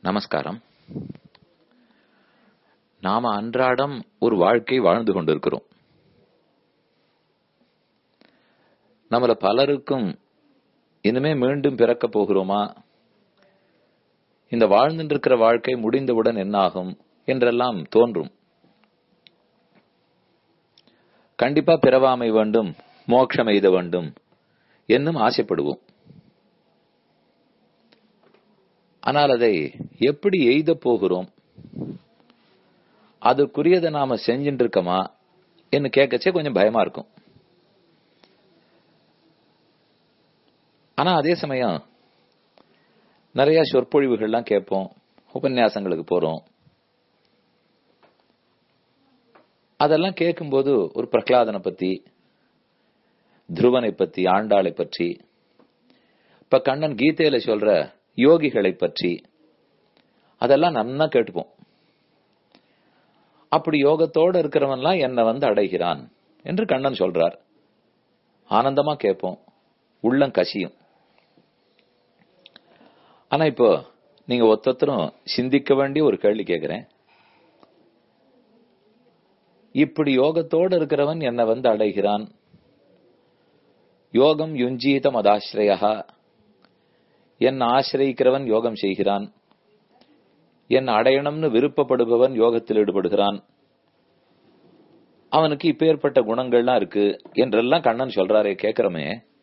நமஸ்காரம். நாம அன்றாடம் ஒரு வாழ்க்கை வாழ்ந்து கொண்டிருக்கிறோம். நம்மள பலருக்கும் இனிமே மீண்டும் பிறக்க போகிறோமா, இந்த வாழ்ந்துட்டு இருக்கிற வாழ்க்கை முடிந்தவுடன் என்னாகும் என்றெல்லாம் தோன்றும். கண்டிப்பா பிறவாமை வேண்டும், மோட்சம் எய்த வேண்டும் என்னும் ஆசைப்படுவோம். ஆனால் அதை எப்படி எய்த போகிறோம், அதுக்குரியதை நாம செஞ்சுட்டு இருக்கோமா என்று கேட்கச்சே கொஞ்சம் பயமா இருக்கும். ஆனா அதே சமயம் நிறைய சொற்பொழிவுகள்லாம் கேட்போம், உபன்யாசங்களுக்கு போறோம். அதெல்லாம் கேட்கும்போது ஒரு பிரகலாதனை பத்தி, துருவனை பத்தி, ஆண்டாளை பற்றி, இப்ப கண்ணன் கீதையில சொல்ற யோகிகளை பற்றி அதெல்லாம் நன்னா கேட்டுப்போம். அப்படி யோகத்தோடு இருக்கிறவன்லாம் என்ன அடைகிறான் என்று கண்ணன் சொல்றார். ஆனந்தமா கேட்போம், உள்ளம் கசியும். ஆனா இப்போ நீங்க ஒத்தரும் சிந்திக்க வேண்டிய ஒரு கேள்வி கேட்கிறேன். இப்படி யோகத்தோடு இருக்கிறவன் என்ன அடைகிறான்? யோகம் யுஞ்சீத மதாஸ்ரயா, என் ஆசிரியிக்கிறவன் யோகம் செய்கிறான், என் அடையணும்னு விருப்பப்படுபவன் யோகத்தில் ஈடுபடுகிறான், அவனுக்கு இப்பேற்பட்ட குணங்கள்லாம் இருக்கு என்றெல்லாம் கண்ணன் சொல்றாரே, கேட்கிறோமே.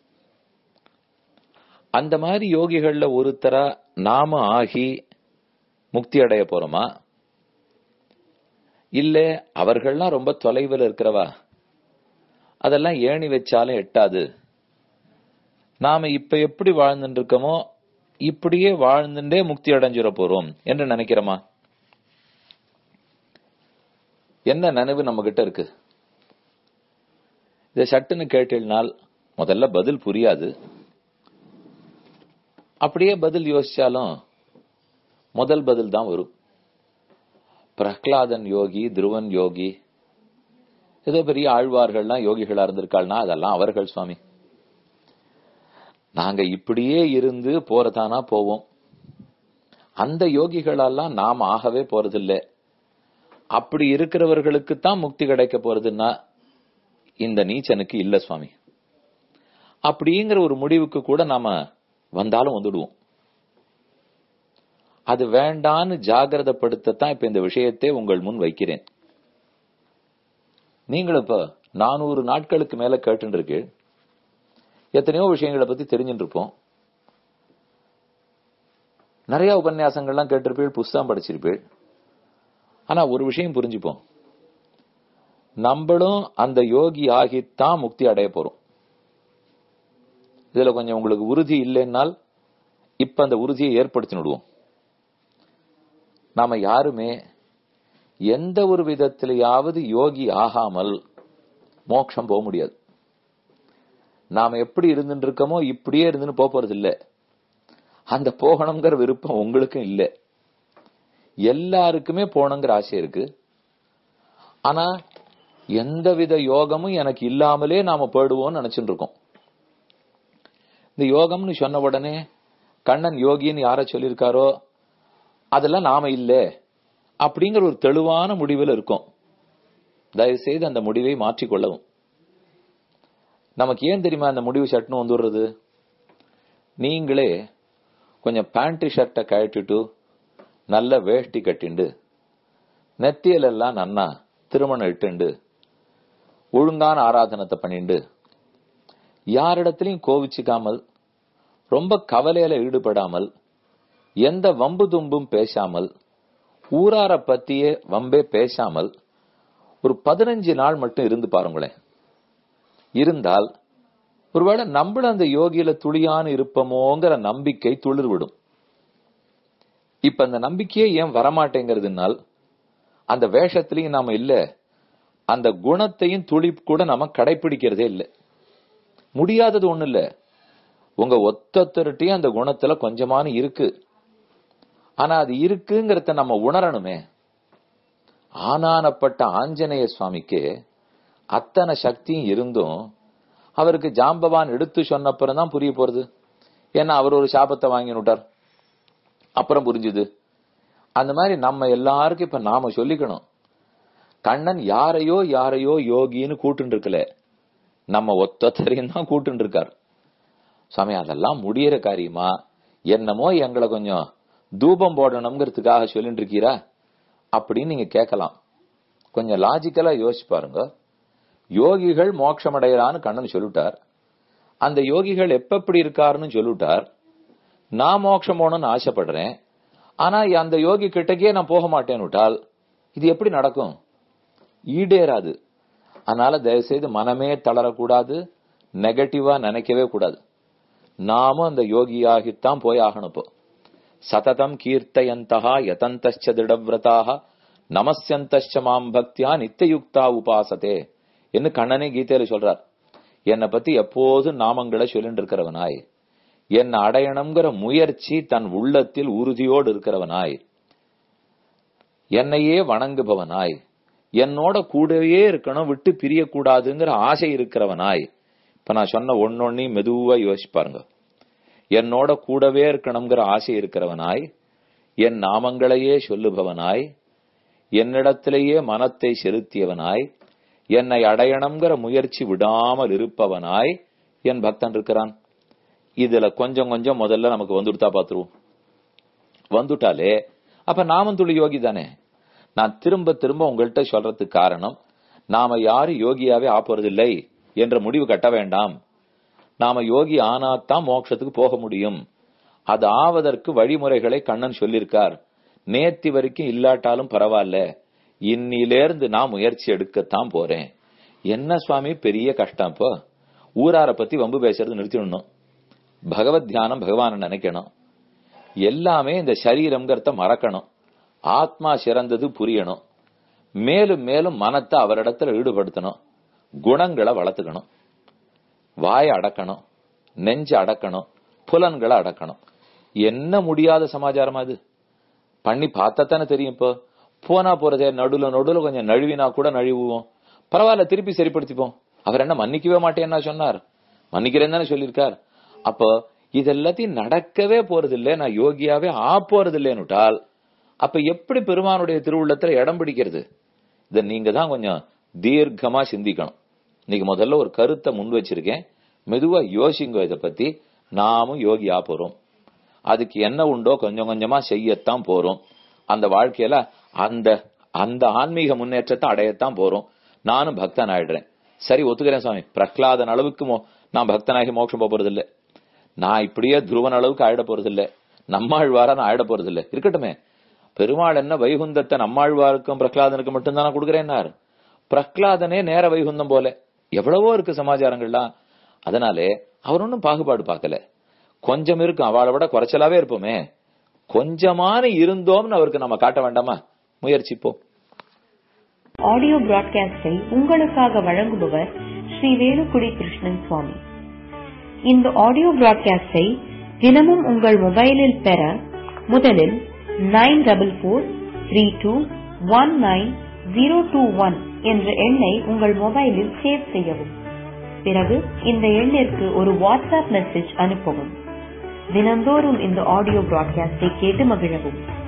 அந்த மாதிரி யோகிகள்ல ஒருத்தரா நாம ஆகி முக்தி அடைய போறோமா, இல்ல அவர்கள்லாம் ரொம்ப தொலைவில் இருக்கிறவா, அதெல்லாம் ஏணி வச்சாலும் எட்டாது, நாம இப்ப எப்படி வாழ்ந்துட்டு இருக்கோமோ இப்படியே வாழ்ந்துட்டே முக்தி அடைஞ்சிட போறோம் என்று நினைக்கிறோமா? என்ன நினைவு நம்ம கிட்ட இருக்கு? இதை சட்டுன்னு கேட்டினால் முதல்ல பதில் புரியாது. அப்படியே பதில் யோசிச்சாலும் முதல் பதில் தான் வரும். பிரகலாதன் யோகி, துருவன் யோகி, ஏதோ பெரிய ஆழ்வார்கள்லாம் யோகிகளா இருந்திருக்காள்னா அதெல்லாம் அவர்கள் சுவாமி. நாங்க இப்படியே இருந்து போறதானா போவோம். அந்த யோகிகளெல்லாம் நாம் ஆகவே போறதில்லை. அப்படி இருக்கிறவர்களுக்கு தான் முக்தி கிடைக்க போறதுன்னா இந்த நீச்சனுக்கு இல்ல சுவாமி. அப்படிங்கிற ஒரு முடிவுக்கு கூட நாம வந்தாலும் வந்துடுவோம். அது வேண்டான்னு ஜாகிரதப்படுத்தத்தான் இப்ப இந்த விஷயத்தை உங்கள் முன் வைக்கிறேன். நீங்களும் இப்ப 400 நாட்களுக்கு மேல கேட்டு இருக்கு, எத்தனையோ விஷயங்களை பத்தி தெரிஞ்சுட்டு இருப்போம். நிறைய உபன்யாசங்கள்லாம் கேட்டிருப்பீள், புஸ்தகம் படிச்சிருப்பீள். ஆனா ஒரு விஷயம் புரிஞ்சுப்போம், நம்மளும் அந்த யோகி ஆகித்தான் முக்தி அடைய போறோம். இதுல கொஞ்சம் உங்களுக்கு உறுதி இல்லைன்னால் இப்ப அந்த உறுதியை ஏற்படுத்திடுவோம். நாம யாருமே எந்த ஒரு விதத்திலேயாவது யோகி ஆகாமல் மோட்சம் போக முடியாது. நாம எப்படி இருந்துட்டு இருக்கோமோ இப்படியே இருந்துன்னு போறது இல்ல. அந்த போகணுங்கிற விருப்பம் உங்களுக்கும் இல்ல. எல்லாருக்குமே போகணுங்கிற ஆசை இருக்கு. ஆனா எந்தவித யோகமும் எனக்கு இல்லாமலே நாம போயிடுவோம்னு நினைச்சுட்டு இருக்கோம். இந்த யோகம்னு சொன்ன உடனே கண்ணன் யோகின்னு யார சொல்லியிருக்காரோ அதெல்லாம் நாம இல்ல அப்படிங்கிற ஒரு தெளிவான முடிவில் இருக்கும். தயவு செய்து அந்த முடிவை மாற்றிக்கொள்ளவும். நமக்கு ஏன் தெரியுமா அந்த முடிவு சட்டுன்னு வந்துடுறது? நீங்களே கொஞ்சம் பேண்ட் ஷர்ட்டை கழட்டிட்டு நல்ல வேஷ்டி கட்டிண்டு நெத்தியிலெல்லாம் நன்னா திருமணம் இட்டுண்டு ஒழுங்கான ஆராதனத்தை பண்ணிண்டு யாரிடத்திலையும் கோவிச்சுக்காமல் ரொம்ப கவலையில ஈடுபடாமல் எந்த வம்பு தும்பும் பேசாமல் ஊரார பத்தியே வம்பே பேசாமல் ஒரு 15 நாள் மட்டும் இருந்து பாருங்களேன். இருந்தால் ஒருவேளை நம்மள அந்த யோகியில துளியான இருப்போமோங்கிற நம்பிக்கை துளிர்விடும். இப்ப அந்த நம்பிக்கையே ஏன் வரமாட்டேங்கிறதுனால் அந்த வேஷத்திலையும் நாம இல்ல, அந்த குணத்தையும் துளி கூட நாம கடைபிடிக்கிறதே இல்லை. முடியாதது ஒண்ணு இல்ல, உங்க ஒத்தொத்தருட்டையும் அந்த குணத்துல கொஞ்சமான இருக்கு. ஆனா அது இருக்குங்கிறத நம்ம உணரணுமே. ஆனானப்பட்ட ஆஞ்சநேய சுவாமிக்கு அத்தனை சக்தியும் இருந்தும் அவருக்கு ஜாம்பவான் எடுத்து சொன்னப்புறம் தான் புரிய போறது. ஏன்னா அவர் ஒரு சாபத்தை வாங்கினுட்டார். அப்புறம் புரிஞ்சுது அந்த மாதிரி நம்ம எல்லாருக்கும் இப்ப நாம சொல்லிக்கணும். கண்ணன் யாரையோ யாரையோ யோகின்னு கூட்டுன்னு இருக்கல, நம்ம ஒத்தரையும் தான் கூட்டுன்னு இருக்கார். சுவாமி அதெல்லாம் முடியற காரியமா, என்னமோ எங்களை கொஞ்சம் தூபம் போடணுங்கிறதுக்காக சொல்லிட்டு இருக்கீரா அப்படின்னு நீங்க கேட்கலாம். கொஞ்சம் லாஜிக்கலா யோசிச்சு பாருங்க. யோகிகள் மோட்சம் அடையறான்னு கண்ணன் சொல்லிட்டார். அந்த யோகிகள் எப்படி இருக்காருன்னு சொல்லிட்டார். நான் மோட்சம் போகணும்னு ஆசைப்படுறேன், ஆனா அந்த யோகி கிட்டக்கே நான் போக மாட்டேன்னு விட்டால் இது எப்படி நடக்கும்? ஈடேறாது. அதனால தயவு செய்து மனமே தளரக்கூடாது, நெகட்டிவா நினைக்கவே கூடாது. நாமும் அந்த யோகியாகித்தான் போய் ஆகணும். இப்போ சததம் கீர்த்தயந்தா யதந்தச்ச திடவ்ரதாக நமஸ்யந்தச்ச மாம் பக்தியா நித்தியுக்தா உபாசதே என்று கண்ணனே கீதையில சொல்றார். என்னை பத்தி எப்போதும் நாமங்களை சொல்லிட்டு இருக்கிறவனாய், என்னை அடையணுங்கிற முயற்சி தன் உள்ளத்தில் உறுதியோடு இருக்கிறவனாய், என்னையே வணங்குபவனாய், என்னோட கூடவே இருக்கணும், விட்டு பிரியக்கூடாதுங்கிற ஆசை இருக்கிறவனாய். இப்ப நான் சொன்ன ஒன்னொன்னையும் மெதுவா யோசிச்சு பாருங்க. என்னோட கூடவே இருக்கணுங்கிற ஆசை இருக்கிறவனாய், என் நாமங்களையே சொல்லுபவனாய், என்னிடத்திலேயே மனத்தை செலுத்தியவனாய், என்னை அடையணுங்கிற முயற்சி விடாமல் இருப்பவனாய் என் பக்தன் இருக்கிறான். இதுல கொஞ்சம் கொஞ்சம் முதல்ல நமக்கு வந்துட்டா பாத்துருவோம். வந்துட்டாலே அப்ப நாமம் துளி யோகி தானே. நான் திரும்ப திரும்ப உங்கள்கிட்ட சொல்றதுக்கு காரணம், நாம யாரும் யோகியாவே ஆப்பறதில்லை என்ற முடிவு கட்ட வேண்டாம். நாம யோகி ஆனாத்தான் மோட்சத்துக்கு போக முடியும். அது ஆவதற்கு வழிமுறைகளை கண்ணன் சொல்லியிருக்கார். நேத்தி வரைக்கும் இல்லாட்டாலும் பரவாயில்ல, இன்னிலேருந்து நான் முயற்சி எடுக்கத்தான் போறேன். என்ன சுவாமி பெரிய கஷ்டம்? இப்போ ஊரார பத்தி வம்பு பேசுறது நிறுத்திடணும், பகவத் தியானம் பகவான நினைக்கணும், எல்லாமே இந்த சரீரம்ங்கிறத மறக்கணும், ஆத்மா சிறந்தது புரியணும், மேலும் மேலும் மனத்தை அவரிடத்துல ஈடுபடுத்தணும், குணங்களை வளர்த்துக்கணும், வாயை அடக்கணும், நெஞ்சு அடக்கணும், புலன்களை அடக்கணும். என்ன முடியாத சமாச்சாரம் அது? பண்ணி பார்த்தாத்தானே தெரியும். இப்போ போனா போறதே, நடுவுல கொஞ்சம் நழுவினா கூட நழுவுவோம், பரவாயில்ல திருப்பி சரிப்படுத்திப்போம். அவர் என்ன மன்னிக்கவே மாட்டேன்னா சொன்னார்? மன்னிக்கிறேன்னு தானே சொல்லியிருக்கார். அப்போ இதெல்லாத்தையும் நடக்கவே போறது இல்லை, நான் யோகியாவே போறது இல்லைன்னுட்டால் அப்ப எப்படி பெருமானுடைய திருவுள்ளத்துல இடம் பிடிக்கிறது? இதை நீங்க தான் கொஞ்சம் தீர்க்கமா சிந்திக்கணும். இன்னைக்கு முதல்ல ஒரு கருத்தை முன் வச்சிருக்கேன், மெதுவா யோசிங்க. இதை பத்தி நாமும் யோகி போறோம், அதுக்கு என்ன உண்டோ கொஞ்சம் கொஞ்சமா செய்யத்தான் போறோம். அந்த வாழ்க்கையில அந்த அந்த ஆன்மீக முன்னேற்றத்தை அடையத்தான் போறோம். நானும் பக்தன் ஆயிடுறேன். சரி ஒத்துக்கிறேன் சுவாமி, பிரகலாதன் அளவுக்கு நான் பக்தனாகி மோட்சம் போறது இல்லை, நான் இப்படியே துருவன் அளவுக்கு ஆயிட போறது இல்லை, நம்மாழ்வார நான் ஆயிட போறது இல்லை. இருக்கட்டுமே, பெருமாள் என்ன வைகுந்தத்தை நம்மாழ்வாருக்கும் பிரகலாதனுக்கு மட்டும்தானே கொடுக்குறேன்னாரு. பிரகலாதனே நேர வைகுந்தம் போல எவ்வளவோ இருக்கு சமாச்சாரங்கள்லாம். அதனாலே அவர் ஒன்னும் பாகுபாடு பார்க்கல. கொஞ்சம் இருக்கும், அவளை விட குறைச்சலாவே இருப்போமே, கொஞ்சமான இருந்தோம்னு அவருக்கு நம்ம காட்ட வேண்டாமா? முயற்சிப்போம். ஆடியோ பிராட்காஸ்டை உங்களுக்காக வழங்குபவர் ஸ்ரீ வேலுக்குடி கிருஷ்ணன் சுவாமி. இந்த ஆடியோ பிராட்காஸ்டை தினமும் உங்கள் மொபைலில் பெற முதலில் 9443219021 என்ற எண்ணை உங்கள் மொபைலில் சேவ் செய்யவும். பிறகு இந்த எண்ணிற்கு ஒரு வாட்ஸ்அப் மெசேஜ் அனுப்பவும். தினந்தோறும் இந்த ஆடியோ பிராட்காஸ்டை கேட்டு மகிழவும்.